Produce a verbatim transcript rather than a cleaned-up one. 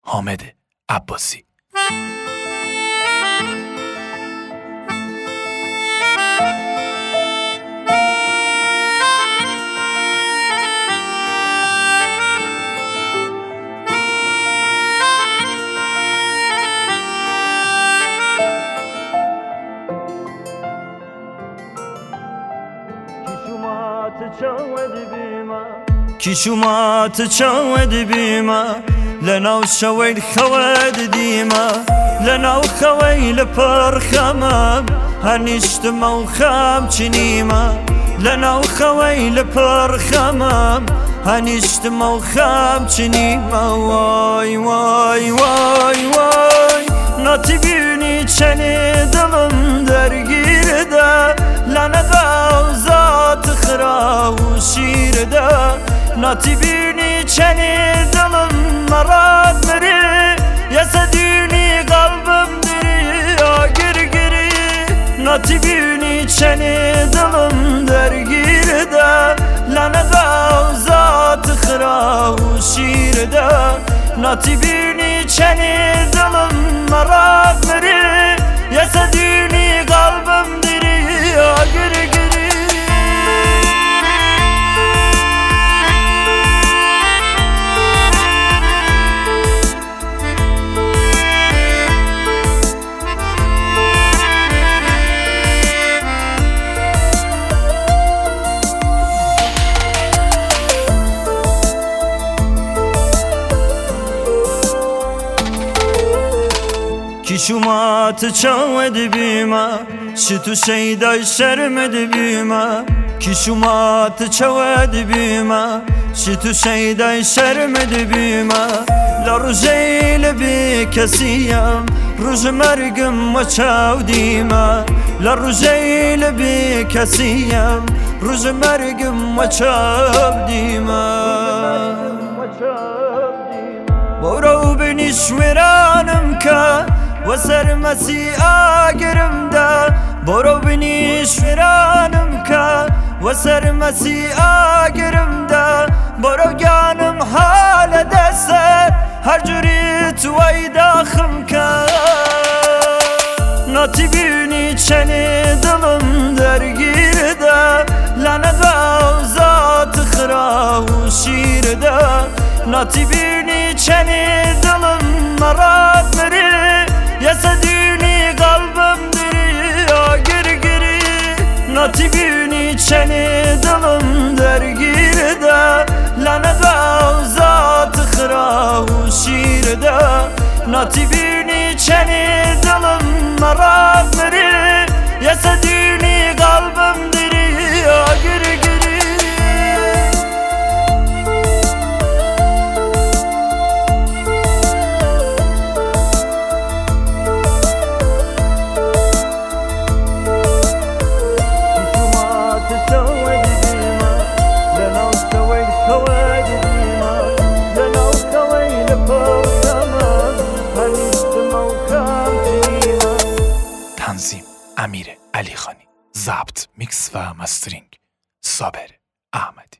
حامد عباسی. كيشومات تشود بيما لنا وشويل خواد ديما لنا وخويل برخمام هنشت موخام چنيما لنا وخويل برخمام هنشت موخام چنيما واي واي واي واي ناتبيني چني دلم درگير دا لنا غوزات خرا و شير دا ناتبيني چني دلم مراد مري يسديني قلبم دري آگر گري ناتبيني چني دلم درگير دا لنا غوزات خرا و شير دا ناتبيني چني دلم مراد مري يسديني قلبم دري آگر گري كيشومات تشود بيما شتو شيداي شرمد بيما كيشومات تشود بيما شتو شيداي شرمد بيما لرجيل بكسيام رج مرقم وشاو ديما لرجيل بكسيام رج مرقم وشاو ديما برو بنيش ورانم كا وسر مسيئا گرم دا برو بنيش ورانم كا وسر مسيئا گرم دا برو گانم حال دسته هر جوری توی داخم كا ناتبيني چني دلم درگير دا لنا غوزات خرا و شير دا ناتبيني چني دلم مراد مري يسديني قلبم دري آگر گري ناتبيني چني دلم درگير دا لنا غوزات خرا و شير دا ناتبيني چني دلم مراد مري يسديني قلبم دري آگر گري تنظیم امیر علی خانی، ضبط، میکس و مسترینگ صابر احمدی.